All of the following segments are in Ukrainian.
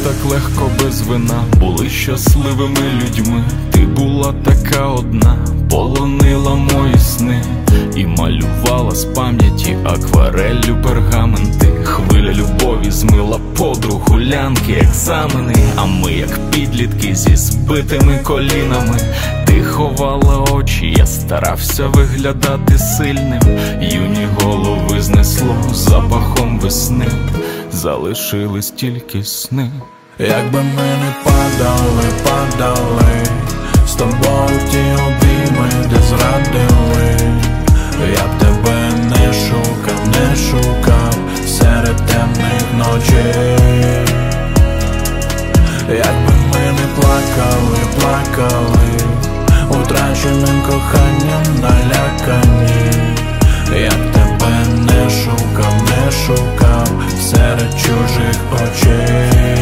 так легко без вина, були щасливими людьми. Ти була така одна, полонила мої сни і малювала з пам'яті аквареллю пергаменти. Хвиля любові змила подруг, гулянки, екзамени, а ми як підлітки зі збитими колінами. Ти ховала очі, я старався виглядати сильним. Юні голови знесло запахом весни, залишились тільки сни. Якби ми не падали з тобою ті обійми, де зрадили, я б тебе не шукав серед темних ночей. Якби ми не плакали утраченим коханням налякані, я б тебе не шукав серед чужих очей.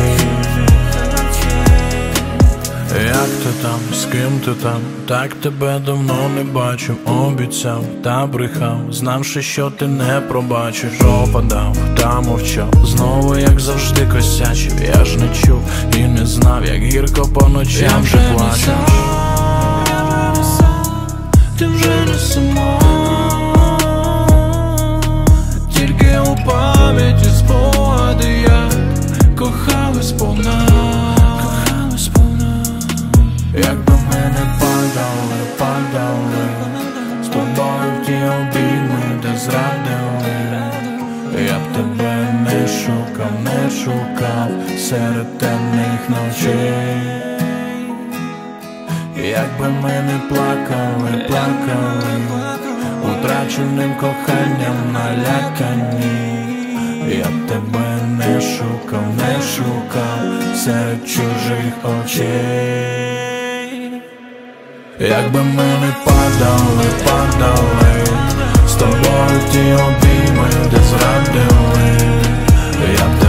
Як ти там, з ким ти там? Так тебе давно не бачив. Обіцяв та брехав, знавши, що ти не пробачиш. Опадав та мовчав, знову як завжди косячив. Я ж не чув і не знав, як гірко по ночам вже плачеш. Ти вже не сама, тільки у пам'яті спогади, як кохали сповна. Якби ми не падали з тобою в ті обійми, де зрадили, я б тебе не шукав серед темних ночей. Якби ми не плакали утраченим коханням налякані, я б тебе не шукав серед чужих очей. Якби ми не падали з тобою ті обійми, де зрадили, я б